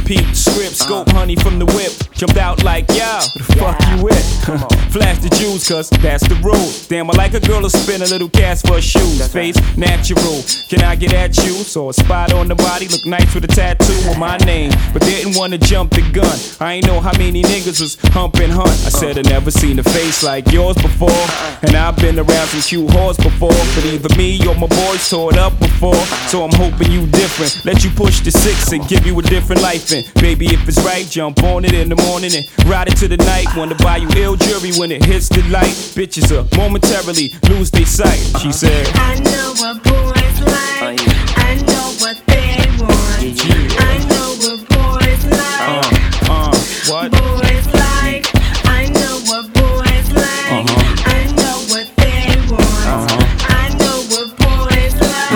Peep, script, scope, honey from the whip. Jumped out like, yo, where the fuck you with? Flash the jewels, cause that's the rule. Damn, I like a girl to spend a little cash for her shoes. Face natural, can I get at you? Saw a spot on the body, look nice with a tattoo of my name, but didn't wanna jump the gun. I ain't know how many niggas was humping hunt. I said I never seen a face like yours before, and I've been around some cute whores before, but either me or my boys tore it up before. So I'm hoping you different, let you push the 6 and give you a different life. And baby, if it's right, jump on it in the morning and ride it to the night. Wanna buy you ill jewelry when it hits the light. Bitches momentarily lose their sight. She said, I know what boys like, I know what they want, I know what boys like, what? Boys like, I know what boys like, I know what they want, I know what boys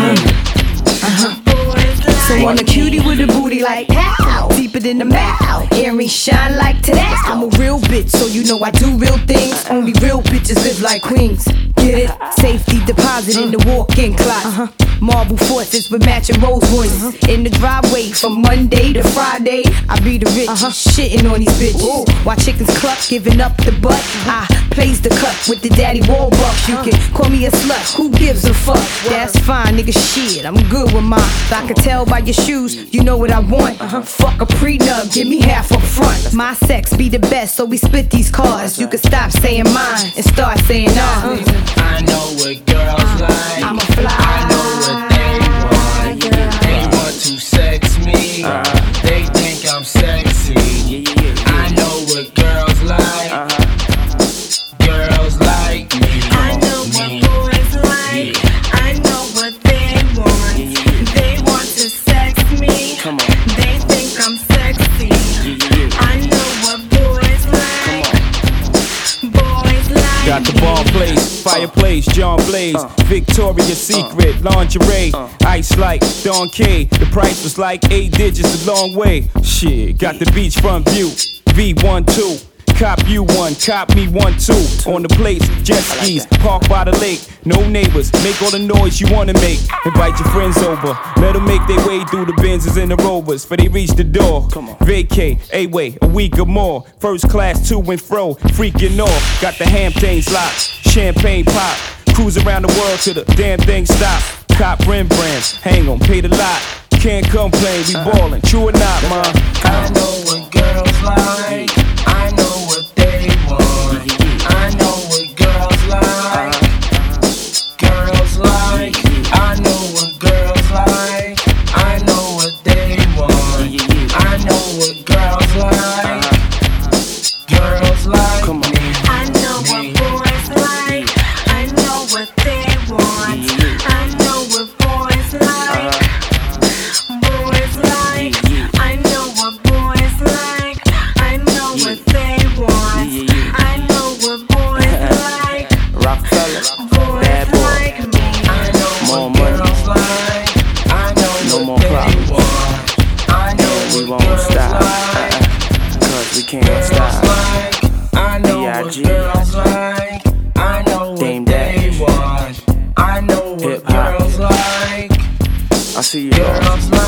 like, boys like. So I'm a cutie with a booty like pow, deeper than the mouth, earrings shine like today. I'm a real bitch, so you know I do real things. Only real bitches live like queens. Get it? Safety deposit in the walk-in closet. Marble forces with matching Rolls Royces in the driveway from Monday to Friday. I be the rich, shitting on these bitches. While chickens cluck, giving up the butt. I plays the cut with the daddy wall bucks. You can call me a slut, who gives a fuck? That's fine, nigga, shit, I'm good with mine. If I can tell by your shoes, you know what I want. Fuck a prenup, give me half up front. My sex be the best, so we split these cards. You can stop saying mine and start saying ours. I know what girls like. I'm a fly. I know what they want. They want to sex me. They think I'm sexy. I know what girls like. Girls like me. I know what boys like, I know what they want, they want to sex me, they think I'm sexy. I know what boys like, boys like. got the ball place, fireplace, John Blaze, Victoria's Secret, lingerie, ice like Don K. The price was like 8 digits a long way. Shit, got the beachfront view, V12. Cop you one, cop me one too. On the place, jet skis, park by the lake. No neighbors, make all the noise you wanna make. Invite your friends over, let them make their way through the Benzes and the Rovers. For they reach the door, vacate, A-way, a week or more. First class to and fro, freaking off. Got the Hamptons locked, champagne pop. Cruise around the world till the damn thing stop. Cop Rembrandts, hang 'em, pay the lot. Can't complain, we ballin', true or not, ma? I know what girls like. I know what they want. I know what girls like. Girls like. I know what girls like. I know what they want. I know what girls like. Girls like me. I know what boys like, I know what they want, I know what boys like, boys like, I know what boys like, I know what they want, I know what boys like, Rockefeller, boys bad boy, like me. I know more what money, girls like. I know no what more they problems. want. I know We what won't girls stop, like. cause we can't Girls stop. like. I know what B.I.G. girls like. I know Dame what they Dash. want. I know what Hip hop. girls like. I see you. Girls like.